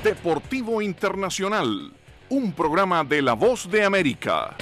Deportivo Internacional, un programa de La Voz de América.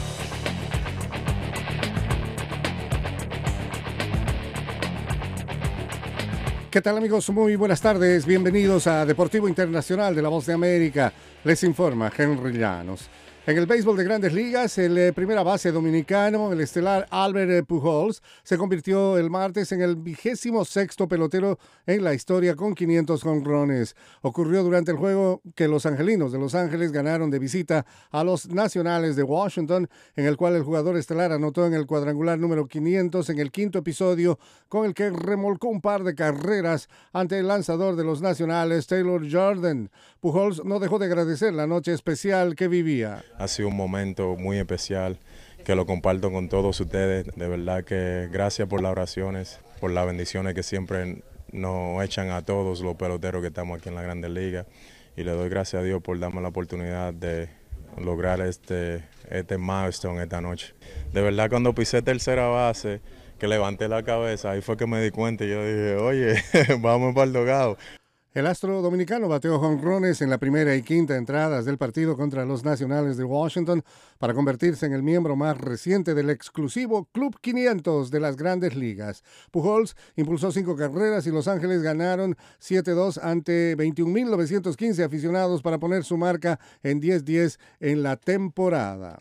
¿Qué tal, amigos? Muy buenas tardes. Bienvenidos a Deportivo Internacional de La Voz de América. Les informa Henry Llanos. En el béisbol de Grandes Ligas, el primera base dominicano, el estelar Albert Pujols, se convirtió el martes en el 26º pelotero en la historia con 500 jonrones. Ocurrió durante el juego que los Angelinos de Los Ángeles ganaron de visita a los Nacionales de Washington, en el cual el jugador estelar anotó en el cuadrangular número 500 en el quinto episodio, con el que remolcó un par de carreras ante el lanzador de los Nacionales, Taylor Jordan. Pujols no dejó de agradecer la noche especial que vivía. Ha sido un momento muy especial que lo comparto con todos ustedes. De verdad que gracias por las oraciones, por las bendiciones que siempre nos echan a todos los peloteros que estamos aquí en la Grandes Ligas. Y le doy gracias a Dios por darme la oportunidad de lograr este milestone esta noche. De verdad, cuando pisé tercera base, que levanté la cabeza, ahí fue que me di cuenta y yo dije, oye, vamos para el dogado. El astro dominicano bateó jonrones en la primera y quinta entradas del partido contra los Nacionales de Washington para convertirse en el miembro más reciente del exclusivo Club 500 de las Grandes Ligas. Pujols impulsó 5 carreras y Los Ángeles ganaron 7-2 ante 21.915 aficionados para poner su marca en 10-10 en la temporada.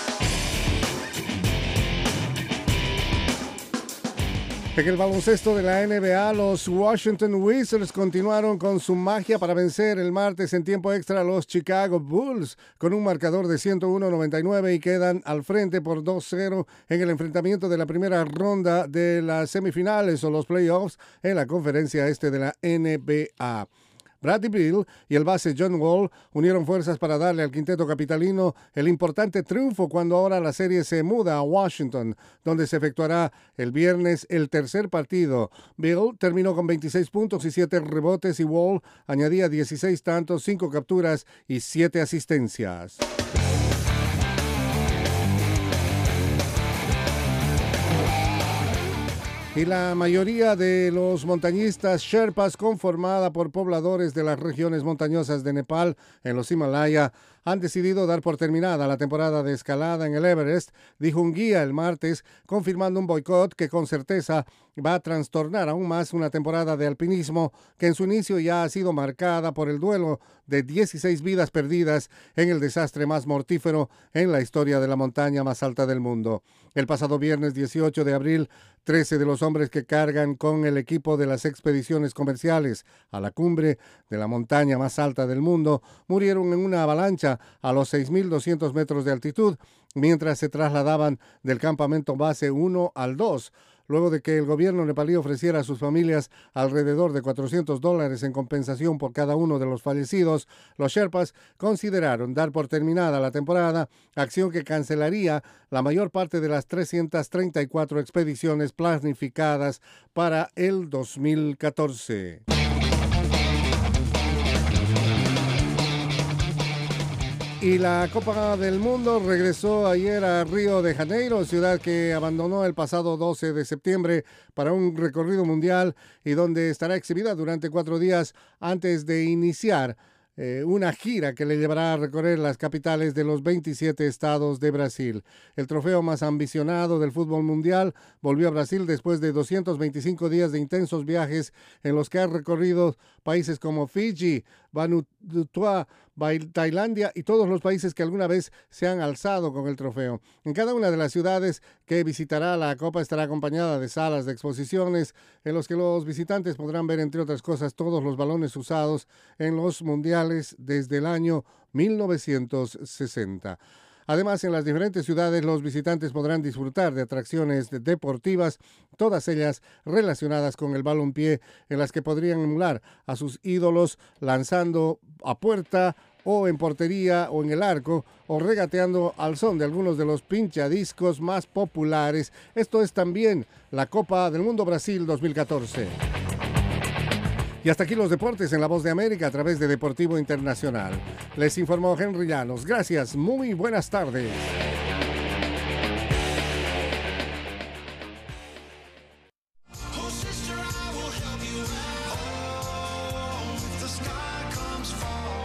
En el baloncesto de la NBA, los Washington Wizards continuaron con su magia para vencer el martes en tiempo extra a los Chicago Bulls con un marcador de 101-99 y quedan al frente por 2-0 en el enfrentamiento de la primera ronda de las semifinales o los playoffs en la conferencia este de la NBA. Bradley Beal y el base John Wall unieron fuerzas para darle al quinteto capitalino el importante triunfo cuando ahora la serie se muda a Washington, donde se efectuará el viernes el tercer partido. Beal terminó con 26 puntos y 7 rebotes y Wall añadía 16 tantos, 5 capturas y 7 asistencias. Y la mayoría de los montañistas Sherpas, conformada por pobladores de las regiones montañosas de Nepal en los Himalaya, han decidido dar por terminada la temporada de escalada en el Everest, dijo un guía el martes, confirmando un boicot que con certeza va a trastornar aún más una temporada de alpinismo que en su inicio ya ha sido marcada por el duelo de 16 vidas perdidas en el desastre más mortífero en la historia de la montaña más alta del mundo. El pasado viernes 18 de abril, 13 de los hombres que cargan con el equipo de las expediciones comerciales a la cumbre de la montaña más alta del mundo murieron en una avalancha a los 6.200 metros de altitud mientras se trasladaban del campamento base 1 al 2. Luego de que el gobierno nepalí ofreciera a sus familias alrededor de $400 en compensación por cada uno de los fallecidos, los Sherpas consideraron dar por terminada la temporada, acción que cancelaría la mayor parte de las 334 expediciones planificadas para el 2014. Y la Copa del Mundo regresó ayer a Río de Janeiro, ciudad que abandonó el pasado 12 de septiembre para un recorrido mundial y donde estará exhibida durante 4 días antes de iniciar una gira que le llevará a recorrer las capitales de los 27 estados de Brasil. El trofeo más ambicionado del fútbol mundial volvió a Brasil después de 225 días de intensos viajes en los que ha recorrido países como Fiji, Vanuatu, Tailandia y todos los países que alguna vez se han alzado con el trofeo. En cada una de las ciudades que visitará la Copa estará acompañada de salas de exposiciones en los que los visitantes podrán ver, entre otras cosas, todos los balones usados en los mundiales desde el año 1960. Además, en las diferentes ciudades los visitantes podrán disfrutar de atracciones deportivas, todas ellas relacionadas con el balompié, en las que podrían emular a sus ídolos lanzando a puerta o en portería o en el arco o regateando al son de algunos de los pinchadiscos más populares. Esto es también la Copa del Mundo Brasil 2014. Y hasta aquí los deportes en La Voz de América a través de Deportivo Internacional. Les informó Henry Llanos. Gracias, muy buenas tardes. Oh, sister, I will help you out. If the sky comes falling.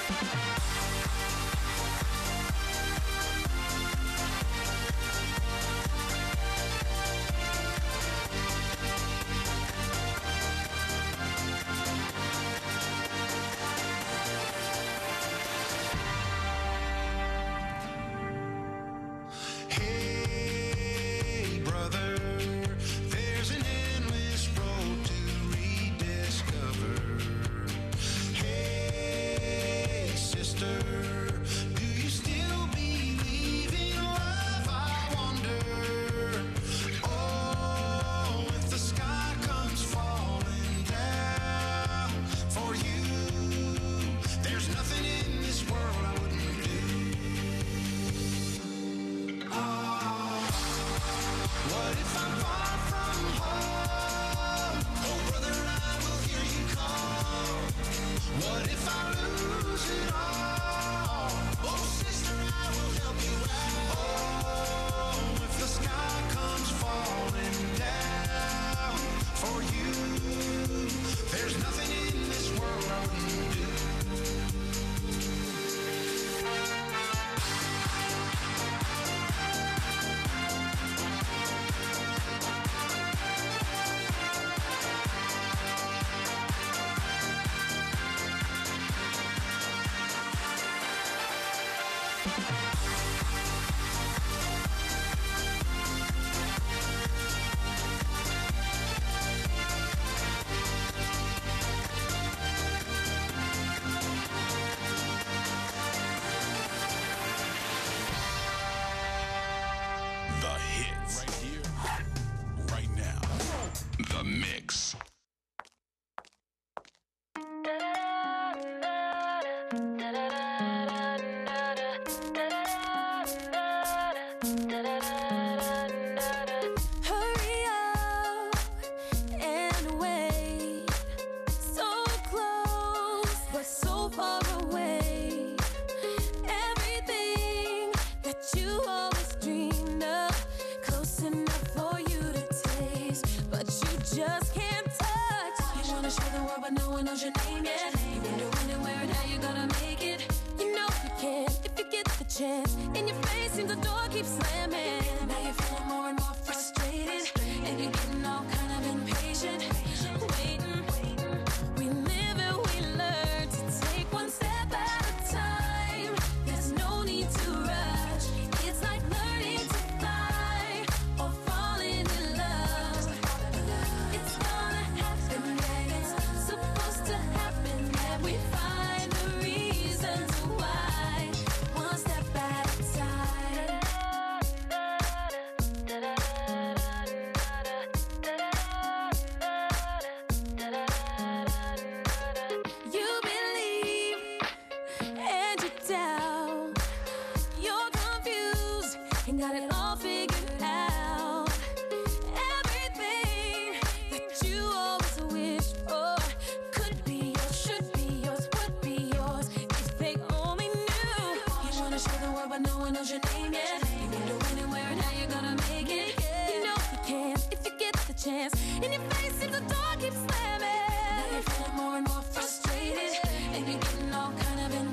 Now you're feeling more and more frustrated, and you're getting all kind of